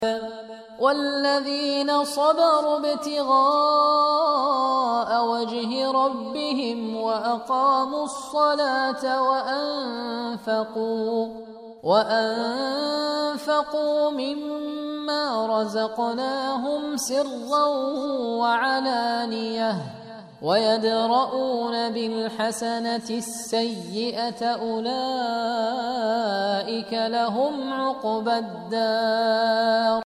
والذين صبروا ابتغاء وجه ربهم وأقاموا الصلاة وأنفقوا مما رزقناهم سرا وعلانية ويدرؤون بالحسنة السيئة أولئك لهم عقبى الدار.